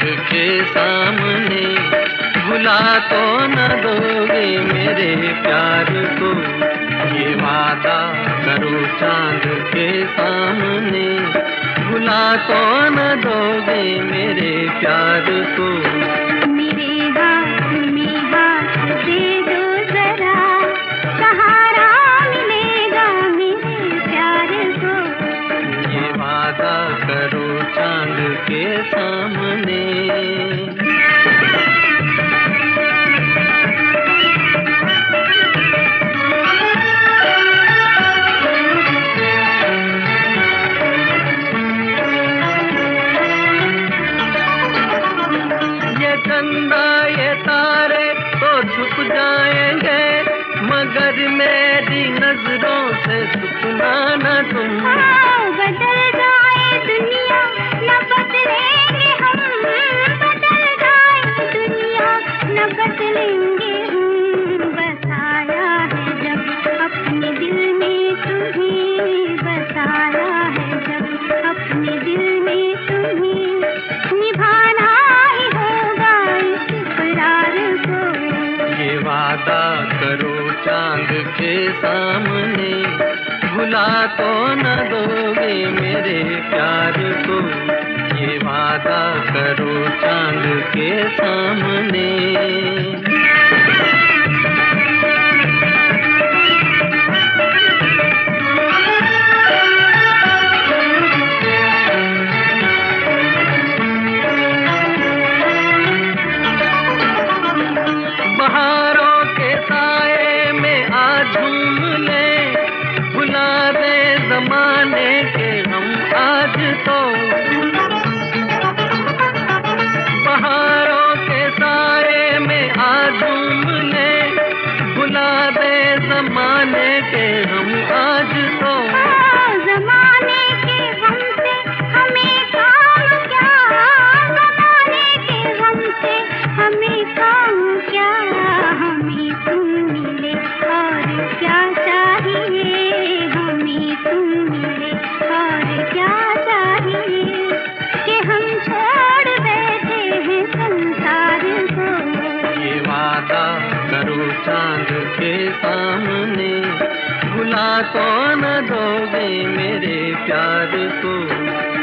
के सामने, भुला तो न दोगे मेरे प्यार को, ये वादा करो चांद के सामने, भुला तो न दोगे मेरे प्यार को। मेरे हाथ में हाथ दे दो जरा, सहारा मिलेगा मेरे प्यार को, ये वादा करो चांद के सामने। चंदा ये तारे तो छुप जाएंगे, मगर मेरी नजरों से छुपना न तुम। बदल जाए दुनिया न बदलेंगे हम, बदल जाए दुनिया न बदलेंगे हम। बसाया है जब अपने दिल में तुम्हें, बसाया है जब अपने दिल में तुम्हें, निभाना ही होगा इस इकरार को। ये वादा करो चांद के सामने, भुला तो न दोगे मेरे प्यार को, ये वादा करो चांद के सामने। बहारों के साए में आज झूम ले, भुला दे जमाने के हम आज तो। बहारों के साए में आज झूम ले, भुला दे जमाने के हम आज तो। जमाने के गम से हमें काम क्या, जमाने के गम से हमें काम क्या, हमें तुम मिले और क्या चाहिए, हमें तुम मिले और क्या चाहिए, कि हम छोड़ बैठे हैं संसार को। ये वादा करो चांद के सामने, भुला तो न दोगे मेरे प्यार को।